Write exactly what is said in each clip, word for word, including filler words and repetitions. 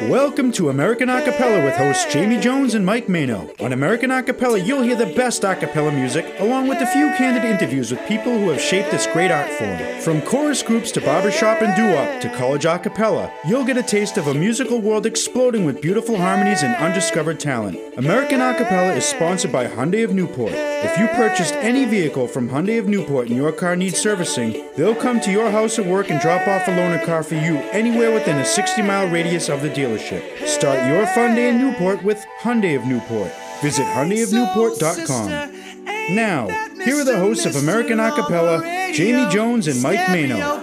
Welcome to American Acapella with hosts Jamie Jones and Mike Mano. On American Acapella, you'll hear the best acapella music, along with a few candid interviews with people who have shaped this great art form. From chorus groups to barbershop and doo-wop to college acapella, you'll get a taste of a musical world exploding with beautiful harmonies and undiscovered talent. American Acapella is sponsored by Hyundai of Newport. If you purchased any vehicle from Hyundai of Newport and your car needs servicing, they'll come to your house or work and drop off a loaner car for you anywhere within a sixty mile radius of the dealership. Start your fun day in Newport with Hyundai of Newport. Visit Hyundai of Newport dot com. Now, here are the hosts of American Acapella, Jamie Jones and Mike Mano.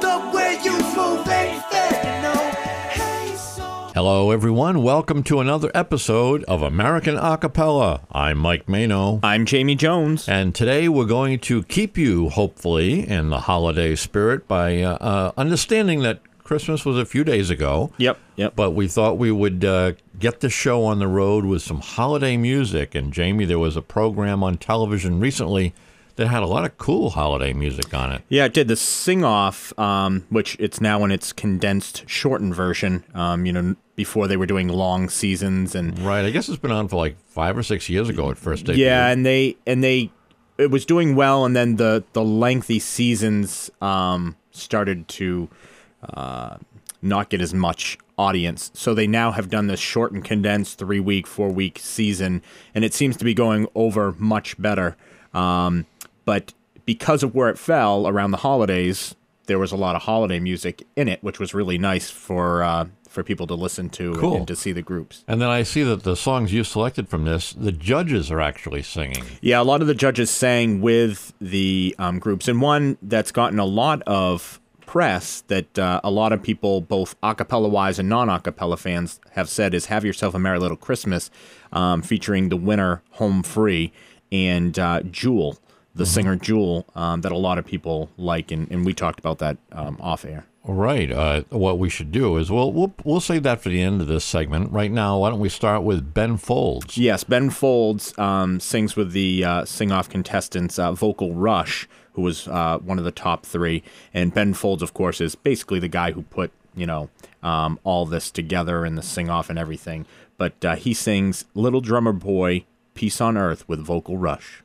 Hello, everyone. Welcome to another episode of American Acapella. I'm Mike Mano. I'm Jamie Jones. And today we're going to keep you, hopefully, in the holiday spirit by uh, uh, understanding that Christmas was a few days ago. Yep, yep. But we thought we would uh, get the show on the road with some holiday music. And, Jamie, there was a program on television recently that had a lot of cool holiday music on it. Yeah, it did. The Sing-Off, um, which it's now in its condensed, shortened version. Um, you know, before they were doing long seasons and right. I guess it's been on for like five or six years ago at first. Debuted. Yeah, and they and they it was doing well, and then the the lengthy seasons um, started to uh, not get as much audience. So they now have done this short and condensed three week, four week season, and it seems to be going over much better. Um, but because of where it fell around the holidays, there was a lot of holiday music in it, which was really nice for uh, for people to listen to cool. and, and to see the groups. And then I see that the songs you selected from this, the judges are actually singing. Yeah, a lot of the judges sang with the um, groups, and one that's gotten a lot of press that uh, a lot of people, both a cappella-wise and non-a-cappella fans, have said is Have Yourself a Merry Little Christmas, um, featuring the winner, Home Free, and uh, Jewel, the mm-hmm. singer Jewel, um, that a lot of people like, and, and we talked about that um, off air. Right. Uh, what we should do is we'll, we'll we'll save that for the end of this segment. Right now, why don't we start with Ben Folds? Yes, Ben Folds um, sings with the uh, Sing-Off contestants, uh, Vocal Rush, who was uh, one of the top three. And Ben Folds, of course, is basically the guy who put, you know, um, all this together and the Sing-Off and everything. But uh, he sings Little Drummer Boy, Peace on Earth with Vocal Rush.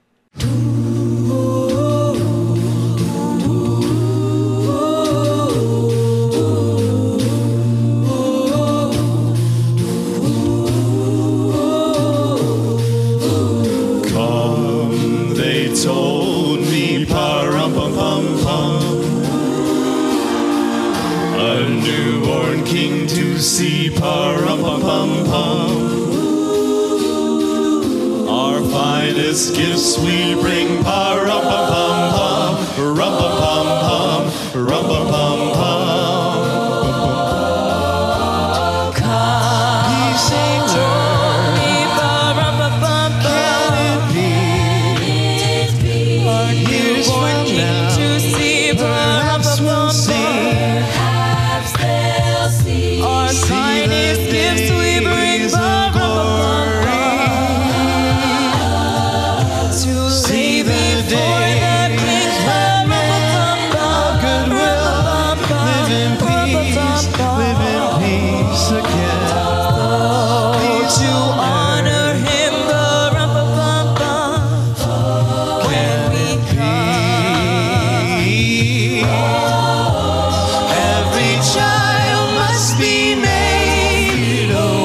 Told me pa-rum-pum-pum-pum, a newborn king to see pa-rum-pum-pum-pum. Our finest gifts we bring pa-rum-pum-pum-pum, rum-pum-pum-pum, rum-pum-pum-pum. Every child must be made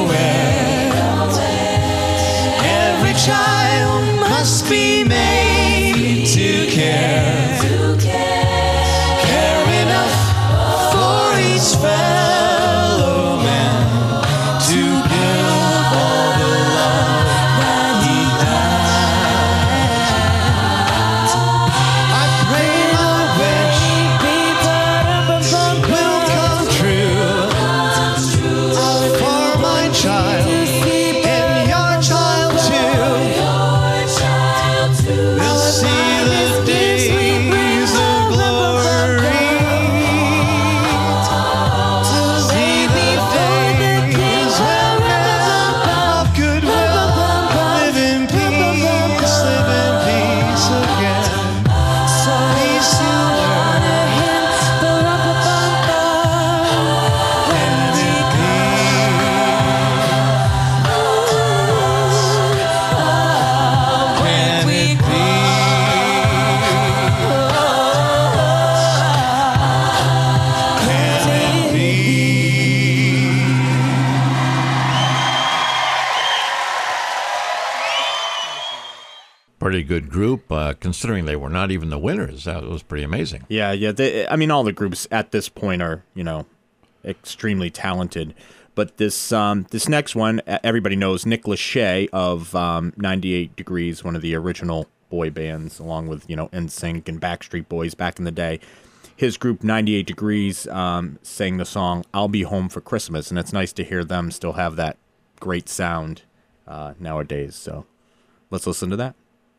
pretty good group, uh, considering they were not even the winners. That was pretty amazing. Yeah, yeah. They, I mean, all the groups at this point are, you know, extremely talented. But this um, this next one, everybody knows Nick Lachey of um, ninety-eight Degrees, one of the original boy bands, along with, you know, N Sync and Backstreet Boys back in the day. His group, ninety-eight Degrees, um, sang the song I'll Be Home for Christmas. And it's nice to hear them still have that great sound uh, nowadays. So let's listen to that.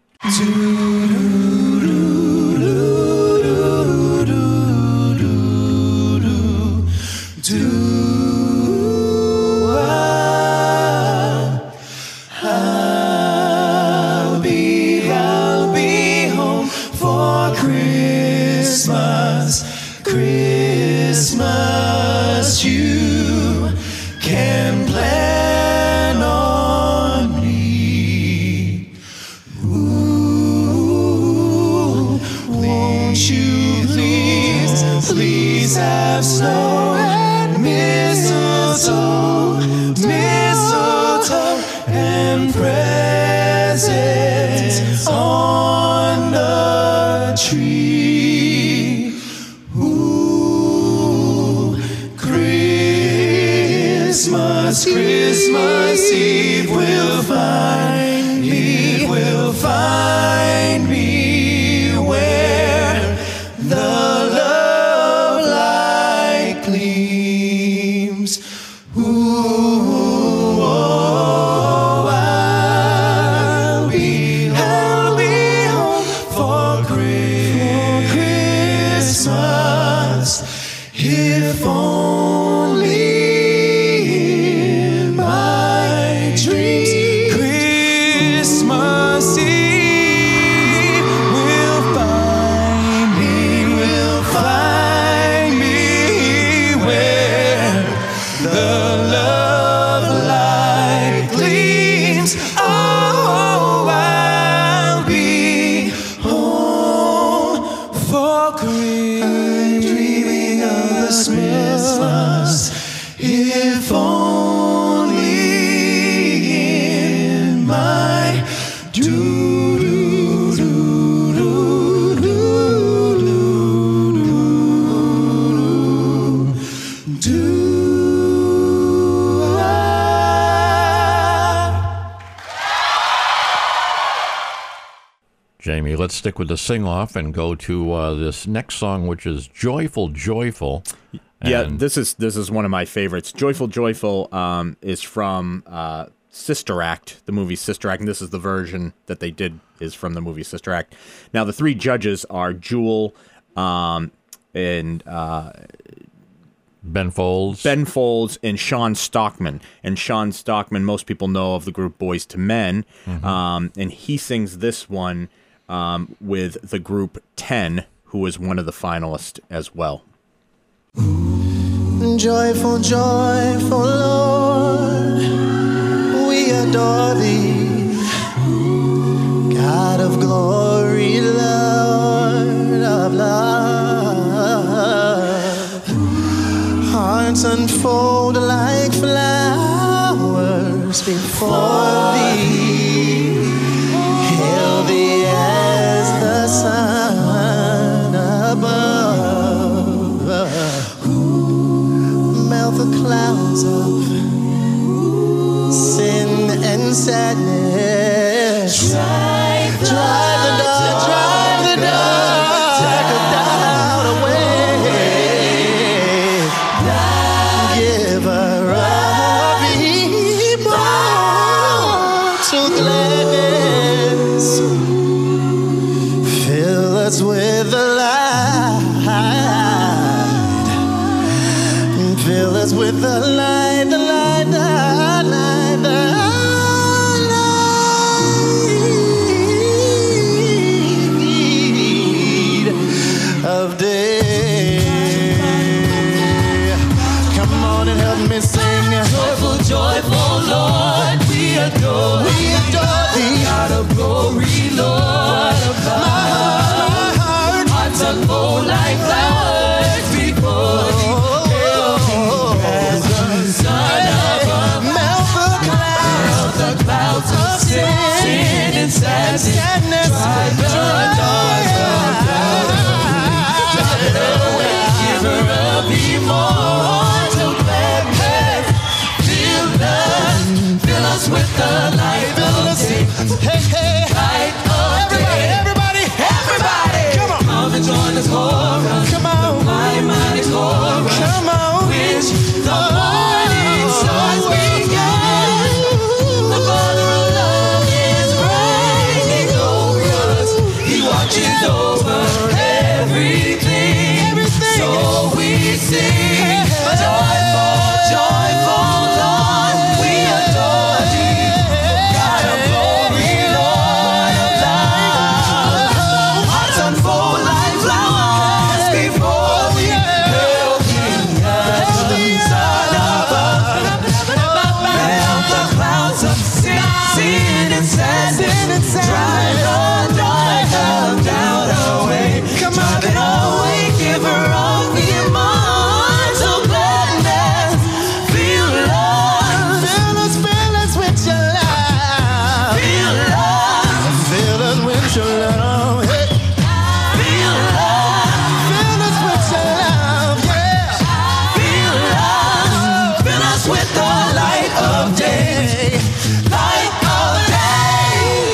I'll be, I'll be home for Christmas. Christmas, you can plan on me. Ooh, won't you please, please have snow and mistletoe, mistletoe and presents on the tree. Ooh, Christmas, Christmas Eve will find me, will find me where the love light gleams. Ooh, oh, I'll be, I'll be home for Christmas, if only in my dreams. Christmas Eve will find me, will find me where the love light gleams. Oh, I'll be home for Christmas, dreaming of Christmas, if only in my do do do do do do do. Jamie, let's stick with the sing-off and go to uh, this next song, which is Joyful, Joyful. Yeah, And- this is this is one of my favorites. Joyful, Joyful um, is from uh, Sister Act, the movie Sister Act, and this is the version that they did is from the movie Sister Act. Now, the three judges are Jewel um, and uh, Ben Folds. Ben Folds and Sean Stockman. And Sean Stockman, most people know of the group Boys to Men, um, and he sings this one um, with the group Ten, who was one of the finalists as well. Joyful, joyful Lord, we adore thee, God of glory, Lord of love. Hearts unfold like flowers before thee, healthy as the sun above. Melt the clouds of sin and sadness. Drive the dark, drive the dark cloud away. Giver of immortal gladness, fill us with the light. Fill us with the light, the light, the light, the light of day. Come on and help me sing. Joyful, joyful Lord, we adore, We adore thee. God of glory, Lord of My heart, my heart. hearts unfold like flowers before thee. As the sun above, Melt the clouds the clouds of sin, sin and sadness. sadness sing. Joyful, joyful Lord, we adore thee. God of glory, Lord of light. Hearts unfold like flowers before thee. Hail King of Son of God. Melt the clouds of sin, sin and sadness. Drive the dark of doubt away. Driving away, giver of immortal gladness. Feel love. Fill us, fill us with your love. Feel love. Fill us with your love. Hey. Feel love. Fill us with your love. Yeah. Feel love. Fill us with the light of day. Light of day.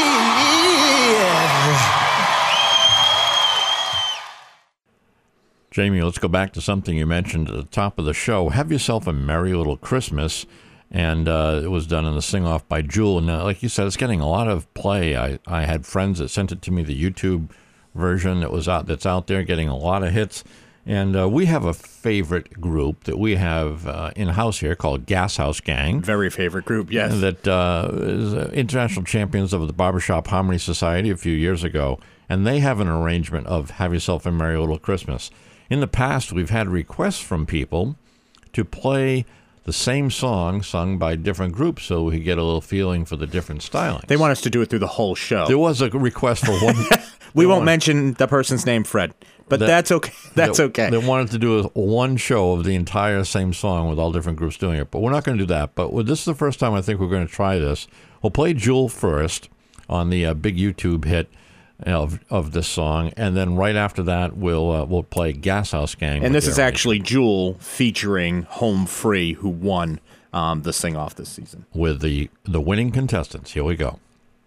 Jamie, let's go back to something you mentioned at the top of the show. Have Yourself a Merry Little Christmas. And uh, it was done in the sing-off by Jewel. Now, like you said, it's getting a lot of play. I, I had friends that sent it to me, the YouTube version that was out that's out there, getting a lot of hits. And uh, we have a favorite group that we have uh, in-house here called Gas House Gang. Very favorite group, yes. That uh, is uh, international champions of the Barbershop Harmony Society a few years ago. And they have an arrangement of Have Yourself a Merry Little Christmas. In the past, we've had requests from people to play the same song sung by different groups so we get a little feeling for the different stylings. They want us to do it through the whole show. There was a request for one. we won't wanted, mention the person's name, Fred, but that, that's okay. That's that, okay. They wanted to do a, one show of the entire same song with all different groups doing it, but we're not going to do that. But this is the first time I think we're going to try this. We'll play Jewel first on the uh, big YouTube hit of of this song, and then right after that we'll uh, we'll play Gas House Gang. And this is actually Jewel featuring Home Free, who won um, the sing-off this season. With the the winning contestants. Here we go.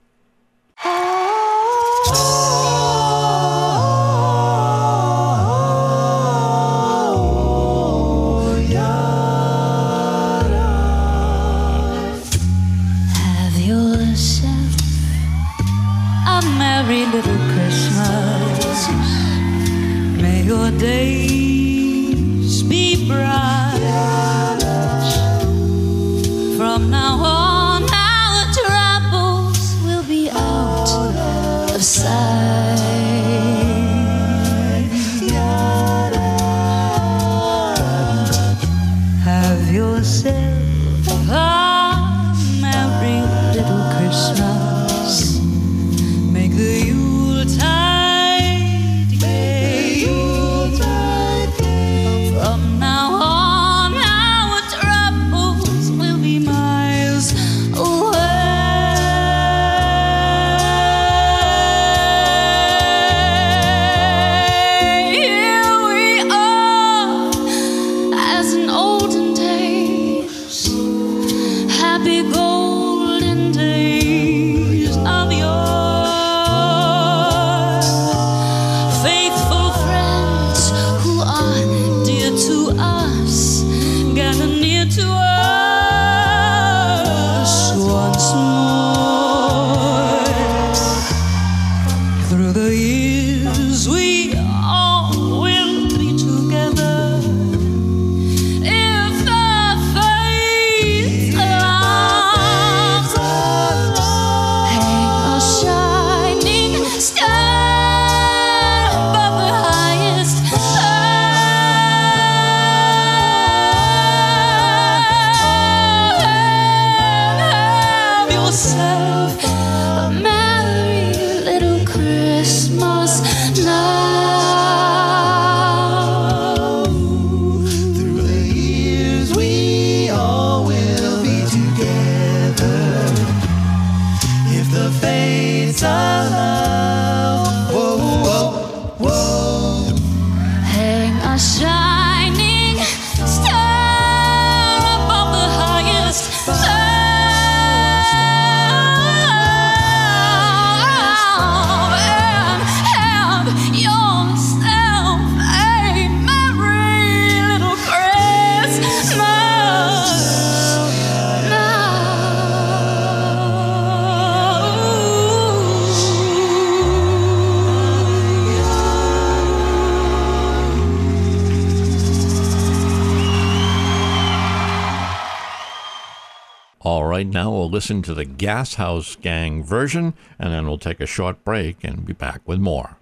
Have yourself a merry little Christmas. May your days be bright. From now on, our troubles will be out of sight. Have yourself a merry little Christmas. Make the Yuletide gay. From now on, our troubles will be miles away. Here we are, as in olden days, happy golden days of yore. Faithful friends who are dear to us, gather near to us once more. Through the years we all will be together, if the fates allow. Hang a shining star above the highest Have yourself a merry little Christmas now. Through the years we all will be together, if the fates allow. Whoa, whoa, whoa. Hang a shining star above the highest cloud, and have yourself a merry little Christmas now. All right, now we'll listen to the Gas House Gang version, and then we'll take a short break and be back with more.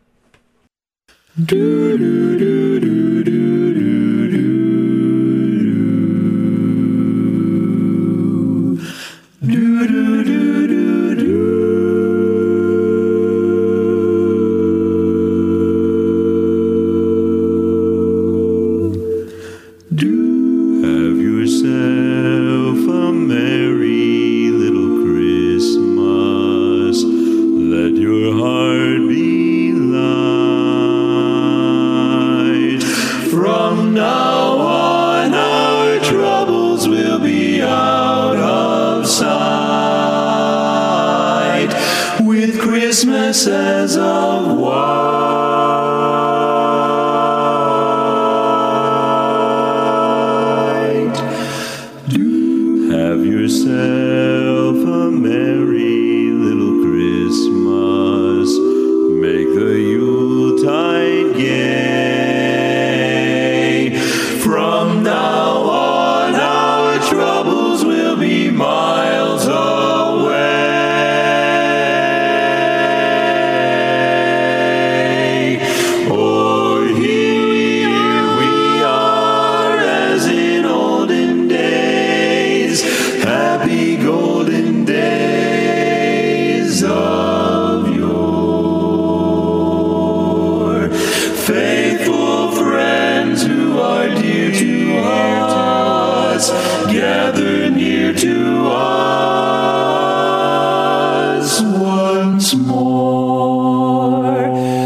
Christmas as of white. Do have yourself a merry little Christmas. Make the Yuletide gay. From now on, our troubles will be miles away. Gather near to us once more.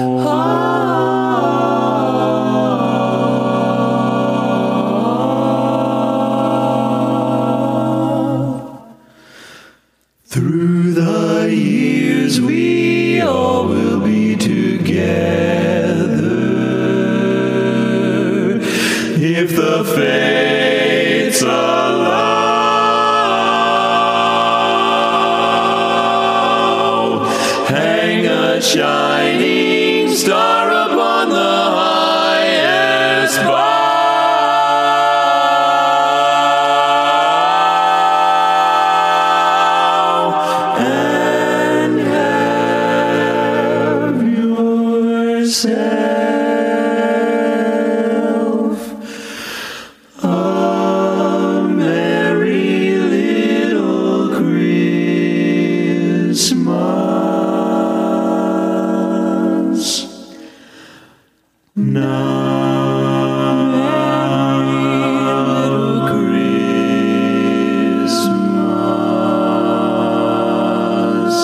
Ah. Through the years we all will be together if the fates allow. Hang a shining star upon the highest bough, and have yourself a merry little Christmas. Now, merry little Christmas.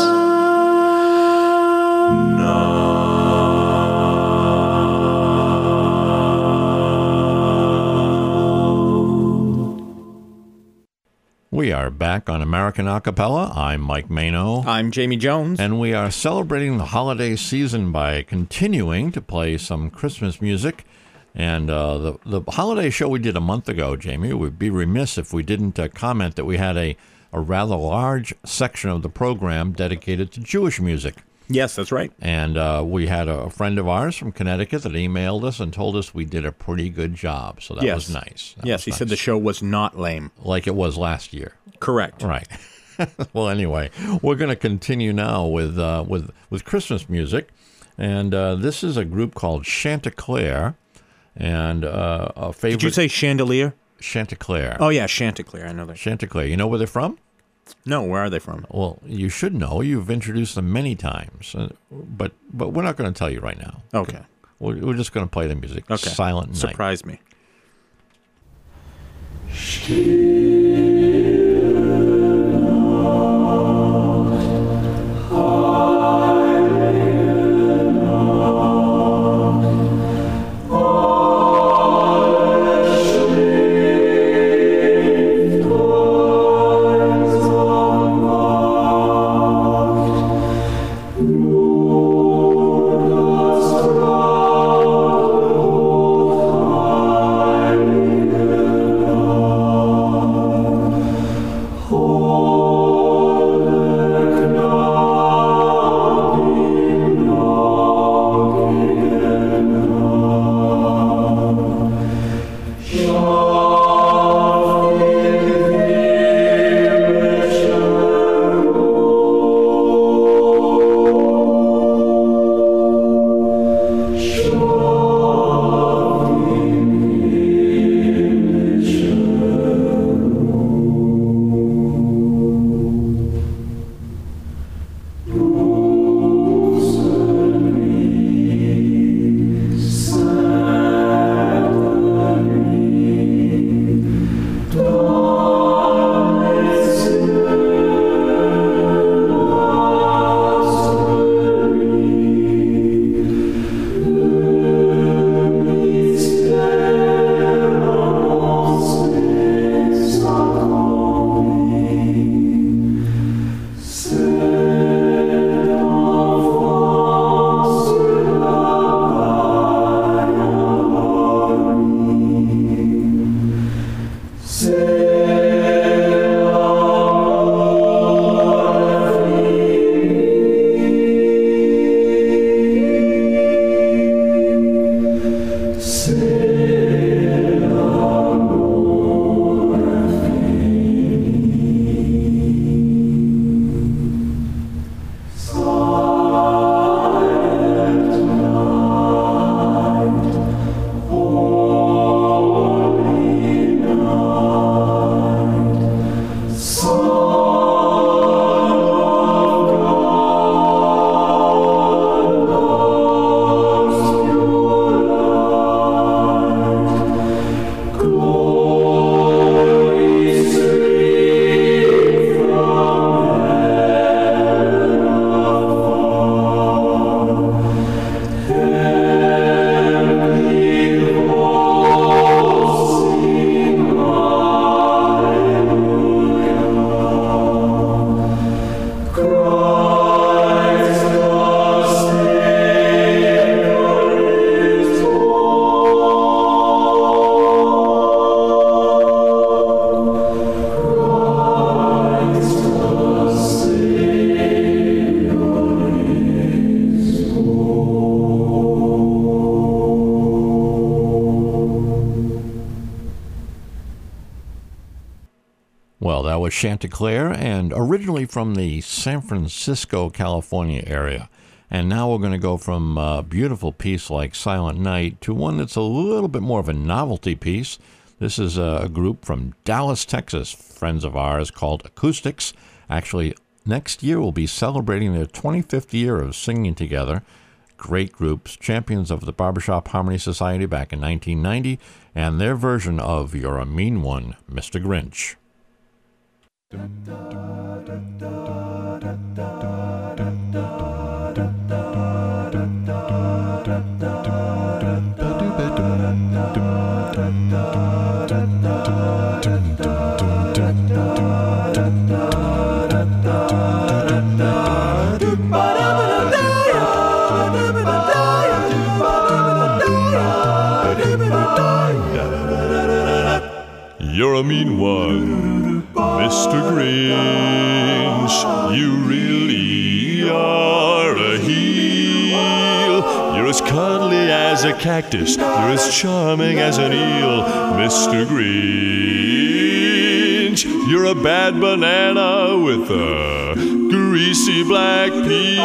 We are back on American Acapella. I'm Mike Mano. I'm Jamie Jones. And we are celebrating the holiday season by continuing to play some Christmas music. And uh, the, the holiday show we did a month ago, Jamie, it would be remiss if we didn't uh, comment that we had a, a rather large section of the program dedicated to Jewish music. Yes, that's right. And uh, we had a friend of ours from Connecticut that emailed us and told us we did a pretty good job. So that Yes. was nice. That yes, was he nice. said the show was not lame. Like it was last year. Correct. Right. Well, anyway, we're going to continue now with uh, with with Christmas music, and uh, this is a group called Chanticleer, and uh, a favorite. Did you say chandelier? Chanticleer? Oh, yeah, Chanticleer. I know that. Chanticleer. You know where they're from? No, where are they from? Well, you should know. You've introduced them many times, uh, but but we're not going to tell you right now. Okay. We're, we're just going to play the music. Okay. Silent Night. Surprise me. Shall That was Chanticleer, and originally from the San Francisco, California area. And now we're going to go from a beautiful piece like Silent Night to one that's a little bit more of a novelty piece. This is a group from Dallas, Texas, friends of ours, called Acoustics. Actually, next year we'll be celebrating their twenty-fifth year of singing together. Great groups, champions of the Barbershop Harmony Society back in nineteen ninety, and their version of You're a Mean One, Mister Grinch. You're a mean one, Mister Grinch. You really are a heel. You're as cuddly as a cactus. You're as charming as an eel, Mister Grinch. You're a bad banana with a greasy black peel.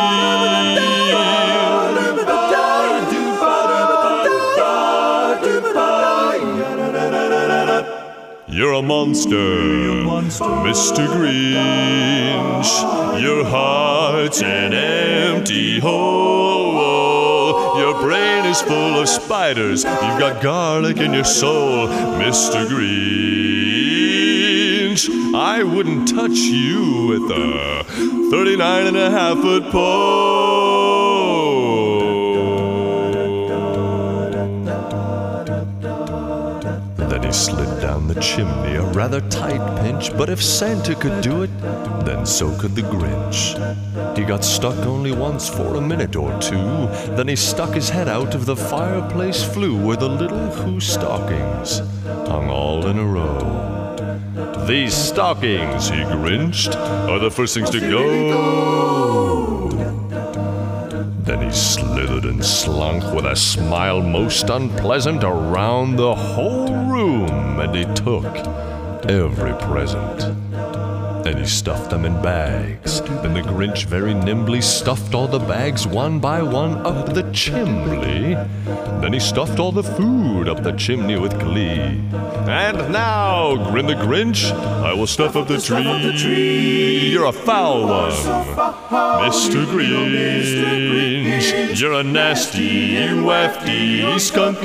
You're a monster, Mister Grinch. Your heart's an empty hole. Your brain is full of spiders. You've got garlic in your soul, Mister Grinch. I wouldn't touch you with a thirty-nine and a half foot pole. Then he slid down the chimney, a rather tight pinch, but if Santa could do it, then so could the Grinch. He got stuck only once for a minute or two, then he stuck his head out of the fireplace flue where the little Who stockings hung all in a row. These stockings, he grinched, are the first things to go. Then he slithered and slunk with a smile most unpleasant around the whole room, and he took every present. Then he stuffed them in bags. Then the Grinch very nimbly stuffed all the bags one by one up the chimney. Then he stuffed all the food up the chimney with glee. And now, grinned the Grinch, I will stuff up the tree. You're a foul one, Mister Grinch. You're a nasty, wafty skunk.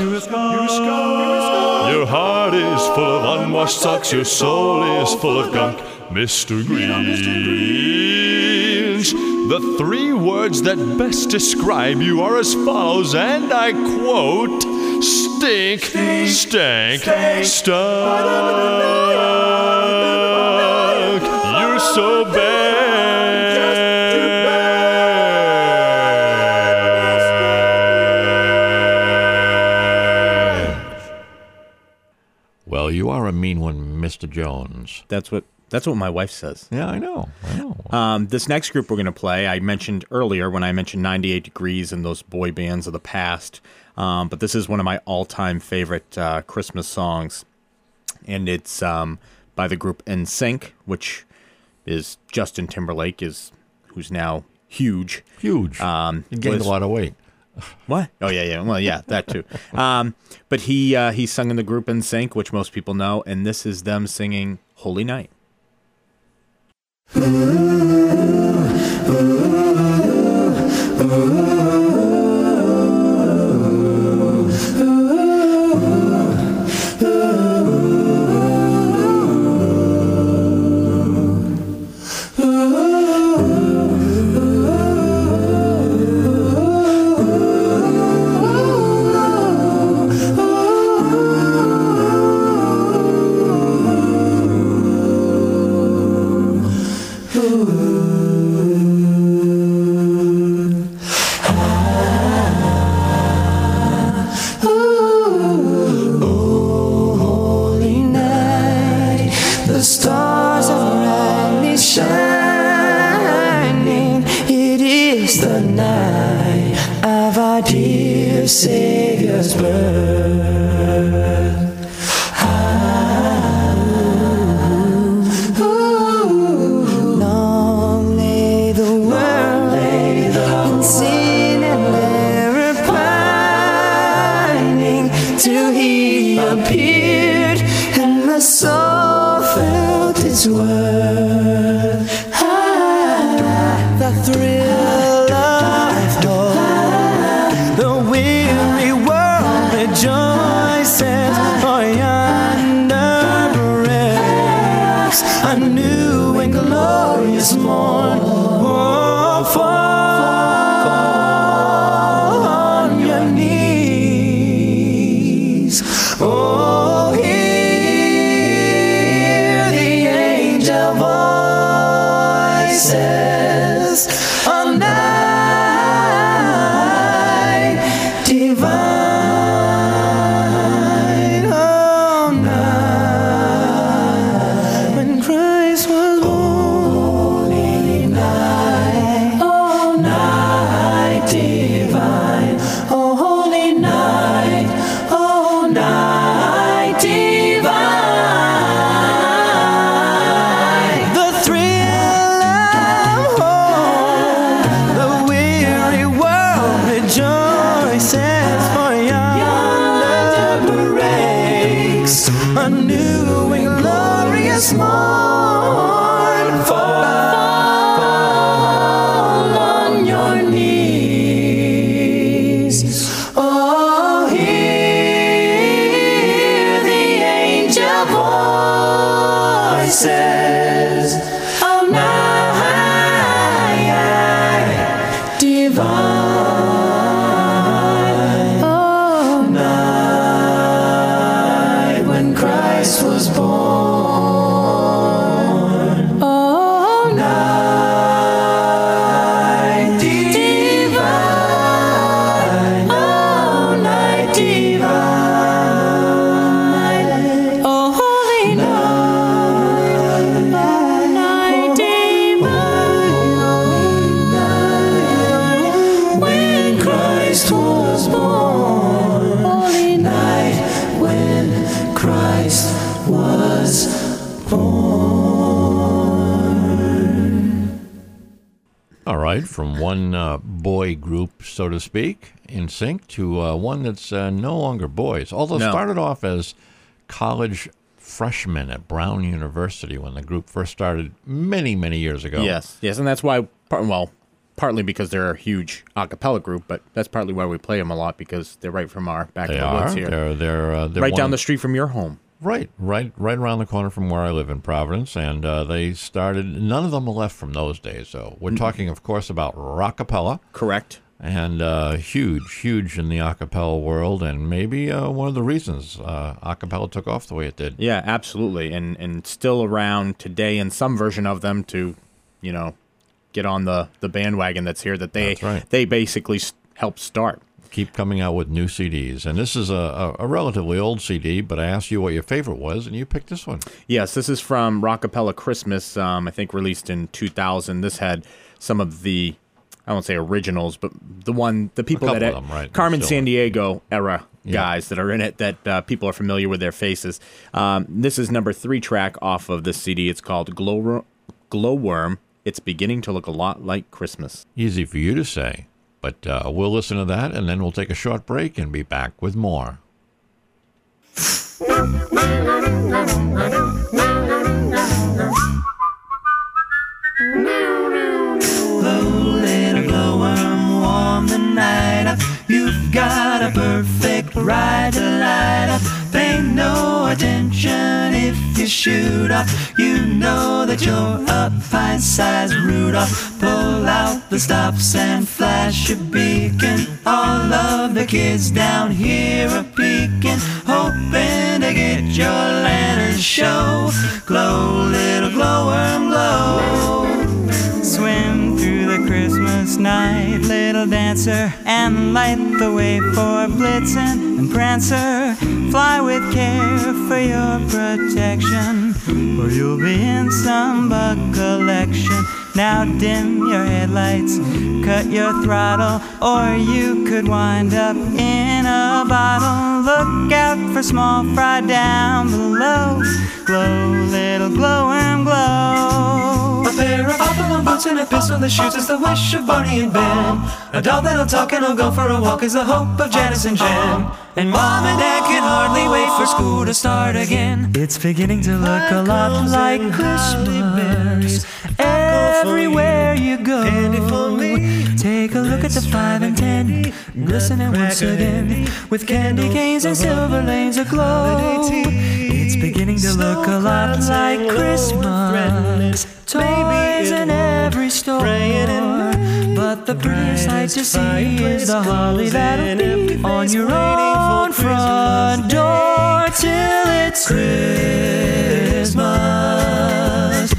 Your heart is full of unwashed socks. Your soul is full of gunk, Mister Grinch. The three words that best describe you are as follows, and I quote: stink, stank, stunk. You're so bad. Well, you are a mean one, Mister Jones. That's what that's what my wife says. Yeah, I know. I know. Um, this next group we're going to play, I mentioned earlier when I mentioned ninety-eight Degrees and those boy bands of the past. Um, but this is one of my all-time favorite uh, Christmas songs, and it's um, by the group N Sync, which is Justin Timberlake, is who's now huge. Huge. Um, he gained was, a lot of weight. What? Oh yeah, yeah. Well, yeah, that too. Um, but he uh, he sung in the group N Sync, which most people know, and this is them singing "Holy Night." Ooh, ooh, ooh. soul felt its worth. The thrill of hope, the weary world rejoices, for yonder breaks a new and glorious morn. Oh, fall on your knees. Oh, hear the angel voices. A night divine, oh night when Christ was born. Holy night, oh night divine, oh holy night, oh night divine. The thrill of hope, the weary world rejoices, for yonder breaks a new and glorious morn. Fall on your knees. Oh, hear the angel voices of night divine. Oh, night when Christ was born. Oh, night divine. Oh, night divine. Oh, holy night. Oh, night divine. When Christ was born. Holy night when Christ was born. All right, from one uh, boy group, so to speak, in sync, to uh, one that's uh, no longer boys. Although No. started off as college freshmen at Brown University when the group first started many, many years ago. Yes, yes, and that's why. Part, well, partly because they're a huge a cappella group, but that's partly why we play them a lot, because they're right from our back They of the are. woods here, They're, they're, uh, they're right one down of- the street from your home. Right, right, right around the corner from where I live in Providence, and uh, they started. None of them are left from those days. So we're talking, of course, about rockapella, Correct. and uh, huge, huge in the acapella world, and maybe uh, one of the reasons uh, acapella took off the way it did. Yeah, absolutely, and and still around today in some version of them to, you know, get on the the bandwagon that's here that they That's right. they basically s- helped start. Keep coming out with new C Ds, and this is a, a, a relatively old C D. But I asked you what your favorite was, and you picked this one. Yes, this is from Rockapella Christmas, um, I think released in two thousand. This had some of the, I won't say originals, but the one, the people couple that, of them, right, Carmen still. Sandiego era Yeah. guys that are in it that uh, people are familiar with their faces. Um, this is number three track off of this C D. It's called Glow, Glowworm. It's beginning to look a lot like Christmas. Easy for you to say, but uh, we'll listen to that, and then we'll take a short break and be back with more. Little glowworm, warm the night up. You've got a perfect ride to light up. Pay no attention if you shoot off. You know that you're a pint-sized Rudolph. Pull out the stops and flash a beacon. All of the kids down here are peeking, hoping to get your lantern show. Glow, little glowworm, glow. Swim through the Christmas night, little dancer, and light the way for Blitzen and Prancer. Fly with care for your protection, or you'll be in some bug collection. Now dim your headlights, cut your throttle, or you could wind up in a bottle. Look out for small fry down below. Glow, little glowworm, glow. A pair of hop-along boots and a pistol that shoots is the wish of Barney and Ben. A dog that'll talk and will go for a walk is the hope of Janice and Jen. And Mom and Dad can hardly wait for school to start again. It's beginning to look a lot like Christmas everywhere you go. Take a look at the five and ten, glistening once again, with candy canes and silver lanes aglow. It's beginning to look a lot like Christmas, toys in every store. But the prettiest sight to see is the holly that'll be on your own front door till it's Christmas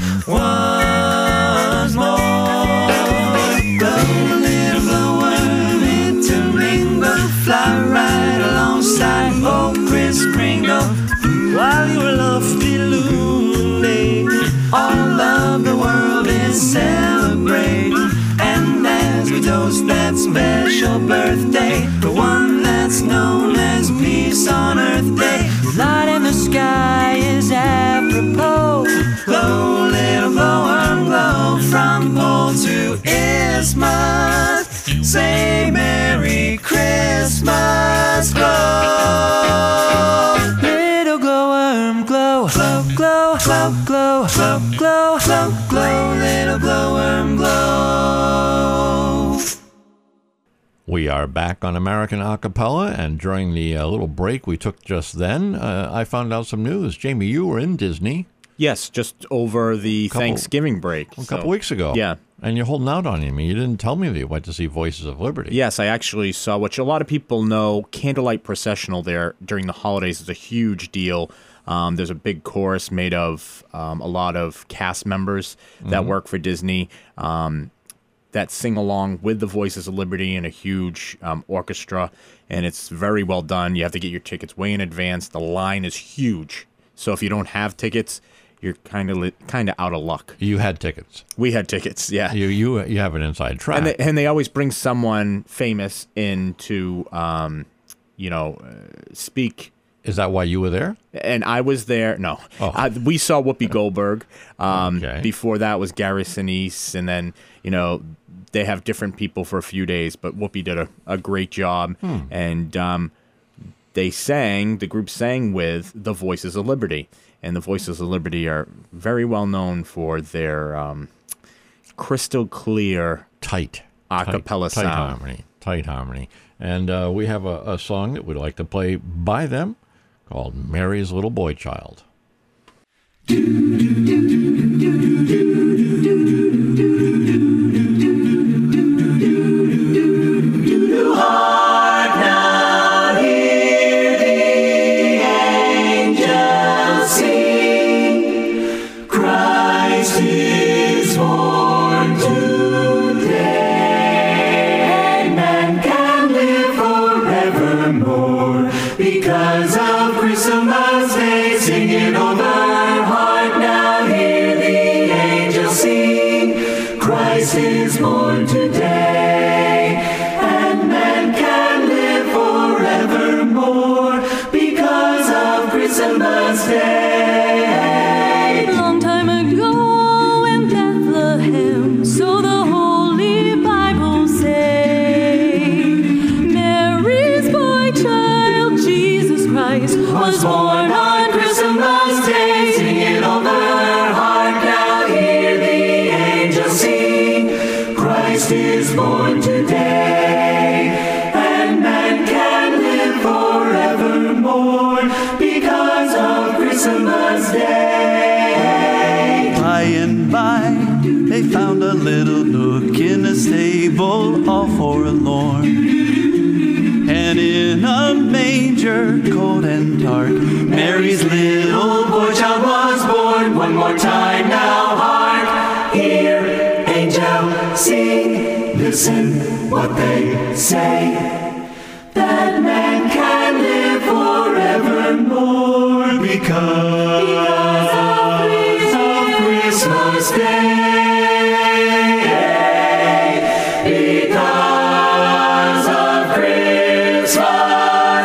once more. Go, little glowworm, into rainbow, fly right alongside old Kris Kringle. While you're lofty illuminating, all of the world is celebrating. And as we toast that special birthday, the one that's known as Peace on Earth Day, light in the sky is apropos. Glow, little glowworm, glow from pole to isthmus. Say Merry Christmas, glow. Little glowworm, glow, glow, glow, glow, glow, glow, glow, glow, glow, little glowworm, glow. We are back on American Acapella, and during the uh, little break we took just then, uh, I found out some news. Jamie, you were in Disney Yes, just over the Couple- Thanksgiving break. a so- couple weeks ago. Yeah. And you're holding out on me. You didn't tell me that you went to see Voices of Liberty. Yes, I actually saw, which a lot of people know, Candlelight Processional there during the holidays is a huge deal. Um, there's a big chorus made of um, a lot of cast members that work for Disney um, that sing along with the Voices of Liberty in a huge um, orchestra, and it's very well done. You have to get your tickets way in advance. The line is huge, so if you don't have tickets, you're kind of li- kind of out of luck. You had tickets. We had tickets, yeah. You you you have an inside track. And they, and they always bring someone famous in to, um, you know, uh, speak. Is that why you were there? And I was there. No, Oh. uh, we saw Whoopi Goldberg. Um, Okay. Before that was Gary Sinise, and then you know they have different people for a few days. But Whoopi did a, a great job, and um, they sang. The group sang with the Voices of Liberty, and the Voices of Liberty are very well known for their um, crystal clear Tight. a Tight- cappella tight sound. harmony. Tight harmony. And uh, we have a, a song that we'd like to play by them called Mary's Little Boy Child. Christ is born today, and man can live forevermore because of Christmas Day. Sing it over, hark now, hear the angels sing. Christ is born today, and man can live forevermore because of Christmas Day. Long time ago in Bethlehem, so the Holy Bible say, Mary's boy child, Jesus Christ, was born on Christmas Day. Sing it over, hark now, hear the angels sing. Christ is born today, and man can live forevermore because of Christmas Day. By and by, they found a little nook in a stable, all forlorn. And in a manger, cold and dark, Mary's little boy child was born. One more time now, hark, hear angels sing. Listen what they say, that man can live forevermore because of Christmas Day. Because of Christmas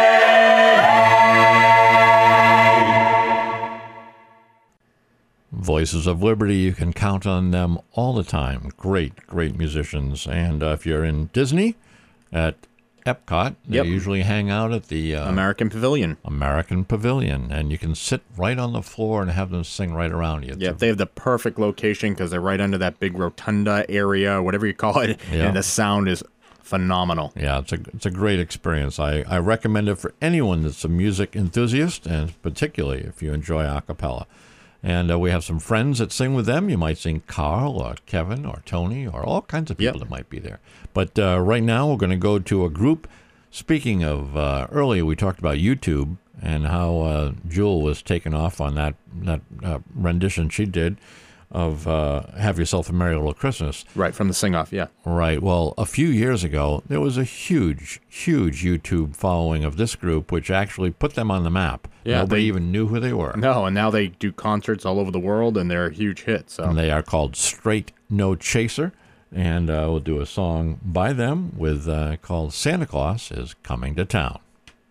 Day. Voices of Liberty. You can count on them all the time. Great, great musicians. And uh, if you're in Disney at Epcot, they Yep. usually hang out at the uh, American Pavilion. American Pavilion, and you can sit right on the floor and have them sing right around you. Yeah, they have the perfect location because they're right under that big rotunda area, whatever you call it, Yeah. and the sound is phenomenal. Yeah, it's a it's a great experience. I, I recommend it for anyone that's a music enthusiast, and particularly if you enjoy a cappella. And uh, we have some friends that sing with them. You might sing Carl or Kevin or Tony or all kinds of people Yep. that might be there. But uh, right now we're going to go to a group. Speaking of, uh, earlier we talked about YouTube and how uh, Jewel was taken off on that, that uh, rendition she did of uh, Have Yourself a Merry Little Christmas. Right, from the sing-off, yeah. Right. Well, a few years ago, there was a huge, huge YouTube following of this group, which actually put them on the map. Yeah, Nobody they- even knew who they were. No, and now they do concerts all over the world, and they're a huge hit. So And they are called Straight No Chaser. And uh, we'll do a song by them with uh, called Santa Claus is Coming to Town.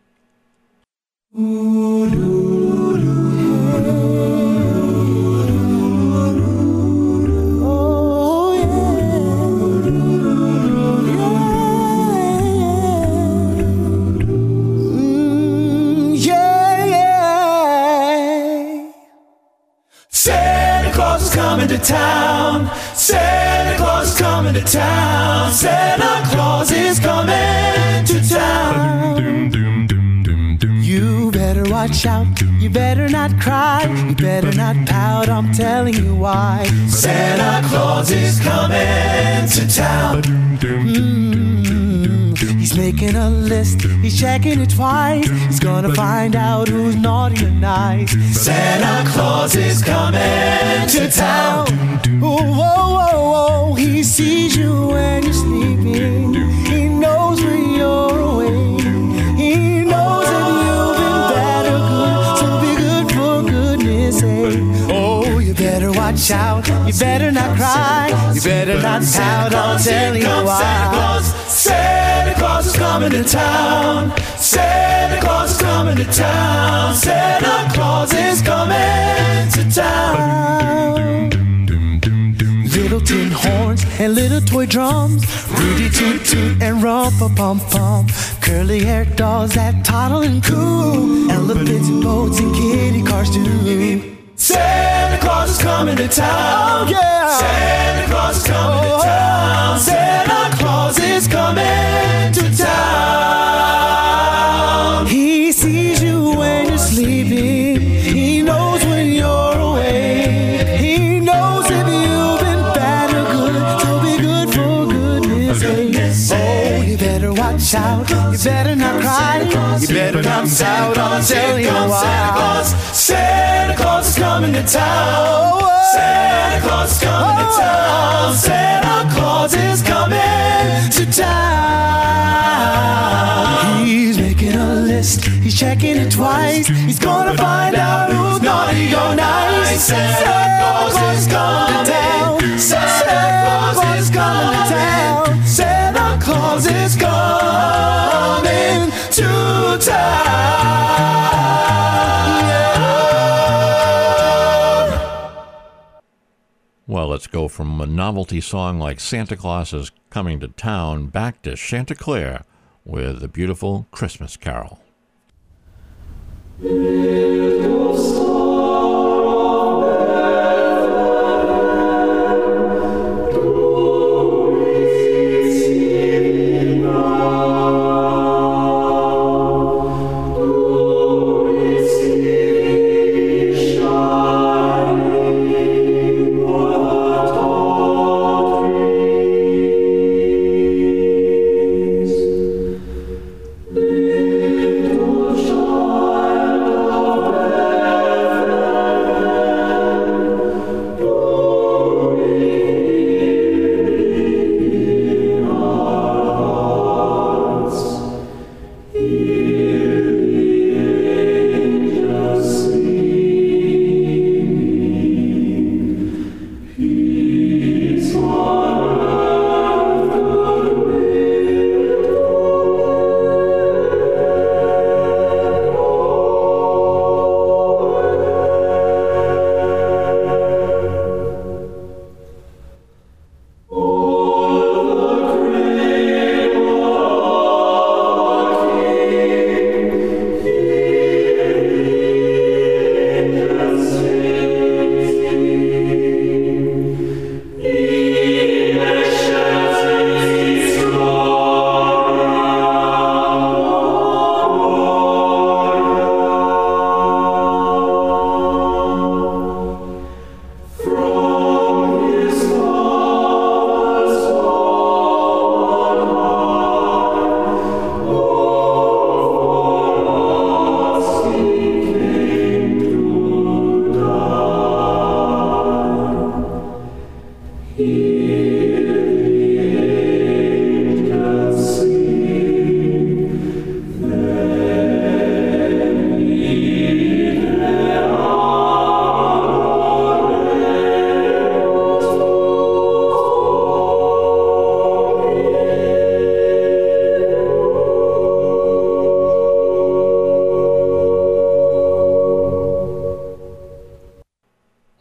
Santa Claus is coming to town. Santa Claus is coming to town. Santa Claus is coming to town. You better watch out, you better not cry, you better not pout, I'm telling you why. Santa Claus is coming to town. Mm, he's making a list, he's checking it twice, he's gonna find out who's naughty or nice. Santa Claus is coming to town. Oh, whoa, whoa, whoa, he sees you when you're sleeping, he knows when you're awake, he knows that you've been bad or good, so be good for goodness sake. Oh, you better watch out, you better not cry, you better not pout, I'll tell you Santa why. Claus, Santa Claus is coming to town. Santa Claus is coming to town. Santa Claus is coming to town. Little tin horns and little toy drums, Rudy toot toot and rumpa pum pum, curly haired dolls that toddle and coo, elephants and boats and kitty cars too. Santa Claus is coming to town. Oh yeah! Santa Claus is coming Oh, to town. Santa Claus is coming to town. He sees you when you're sleeping, he knows when you're awake, he knows if you've been bad or good, so be good for goodness sake. Oh, you better watch out, you better not cry, you better not pout, I'll tell you why. Santa Claus is coming to town. Santa Claus is coming to town. Santa Claus is coming to town. He's making a list, he's checking it twice, he's gonna find out who's naughty or nice. Santa Claus is coming to town. Santa Claus is coming to town. Santa Claus is coming to town. Well, let's go from a novelty song like Santa Claus is Coming to Town back to Chanticleer with the beautiful Christmas Carol. Little child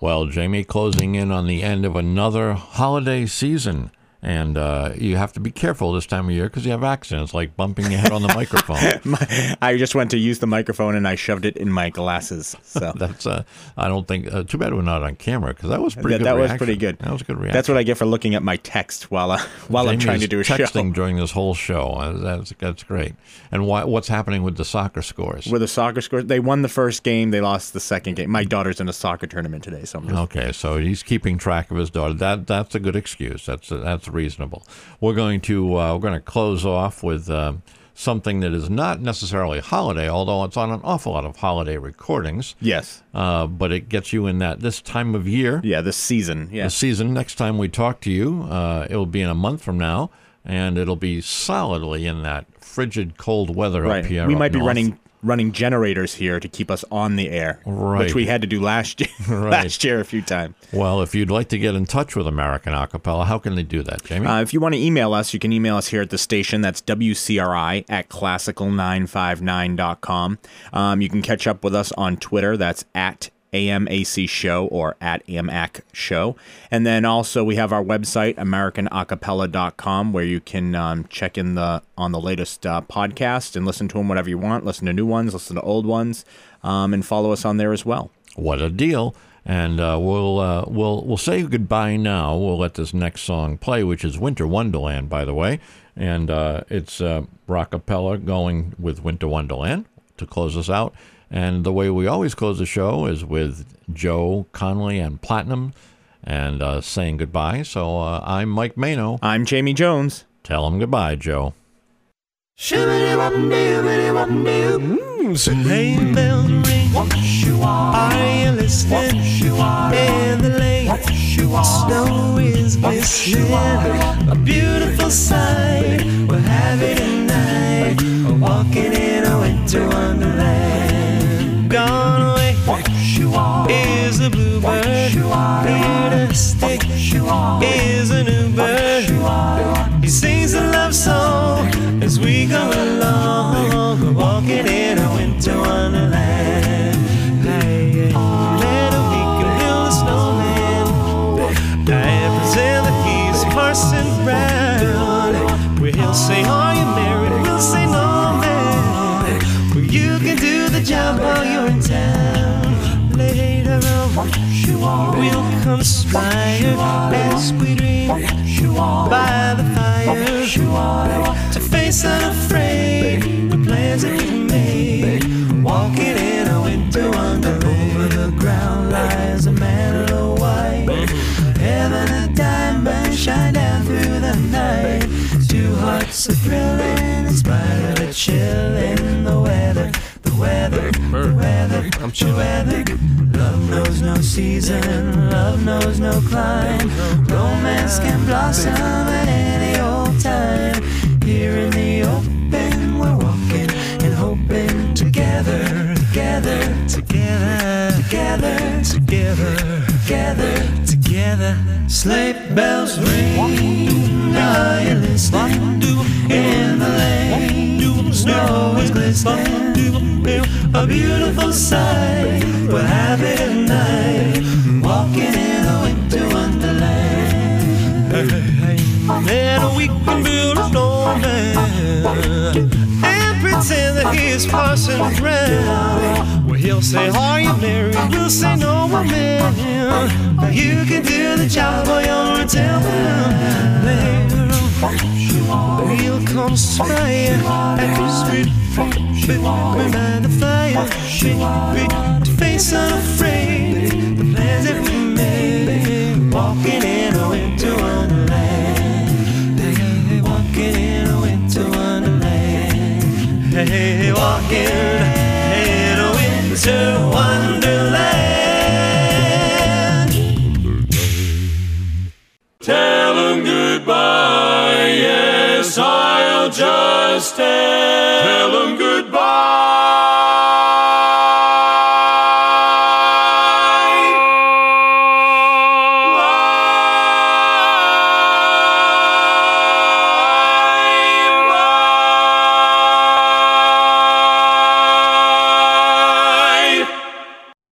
Well, Jamie, closing in on the end of another holiday season. And uh, you have to be careful this time of year because you have accidents like bumping your head on the microphone. My, I just went to use the microphone and I shoved it in my glasses. So that's uh, I don't think uh, too bad we're not on camera because that was pretty that, good. That reaction. was pretty good. That was a good reaction. That's what I get for looking at my text while uh, while Jamie I'm trying is to do a texting show. during this whole show. Uh, That's that's great. And why, what's happening with the soccer scores? With the soccer scores, they won the first game. They lost the second game. My daughter's in a soccer tournament today, so I'm just... Okay, so he's keeping track of his daughter. That that's a good excuse. That's that's reasonable. We're going to uh, we're going to close off with uh, something that is not necessarily a holiday, although it's on an awful lot of holiday recordings. Yes, uh, but it gets you in that this time of year. Yeah, this season. Yeah, the season. Next time we talk to you, uh, it'll be in a month from now, and it'll be solidly in that frigid, cold weather right. up here. We up might be north. running. running generators here to keep us on the air, right. which we had to do last year, right. last year a few times. Well, if you'd like to get in touch with American Acapella, how can they do that, Jamie? Uh, if you want to email us, you can email us here at the station. That's W C R I at classical nine five nine dot com. Um, you can catch up with us on Twitter. That's at A M A C Show or at A M A C Show. And then also we have our website, american acapella dot com, where you can um, check in the on the latest uh, podcast and listen to them whatever you want. Listen to new ones, listen to old ones, um, and follow us on there as well. What a deal. And uh, we'll uh, we'll we'll say goodbye now. We'll let this next song play, which is Winter Wonderland, by the way. And uh, it's uh, rockapella going with Winter Wonderland to close us out. And the way we always close the show is with Joe Conley and Platinum and uh, saying goodbye. So uh, I'm Mike Mano. I'm Jamie Jones. Tell him goodbye, Joe. Mm, sleigh bells ring. Are you listening? In the lane, snow is glistening. A beautiful sight. We're having a night, walking in a winter wonderland. Gone away is the bluebird. Here to stay is a new bird. He sings a love song as we go along. We're walking in a winter wonderland. Hey, little we can build a snowman. I present that he's Parson Brown. Where he'll say, are you married? We'll say, no, man. Where you can do the job while you're in town. Later on, we'll conspire as we dream by the fire to face unafraid the plans that we made. Walking in a winter wonderland. Over the ground lies a mantle of white. Heaven and diamonds shine down through the night. Two hearts are thrilling in spite of the chill in the weather. The weather, the weather, the weather. Love knows no season, love knows no clime. Romance can blossom at any old time. Here in the open, we're walking and hoping together, together, together, together, together, together, together. Sleigh bells ring, are you listening? In the lane, snow is glistening. A beautiful sight, we're having a night, walking in a winter wonderland. And we can build a snowman and pretend that he's Parson Brown. Where he'll say, are you married? We'll say, no, we're man. You can do the job while you're in town. Later on, we'll conspire as we behind the fire, to face unafraid the plans that we made. Walking in a winter wonderland. Hey, walking in a winter wonderland. Hey, walking in a winter wonderland. Tell him goodbye, yes, I'll just tell him goodbye.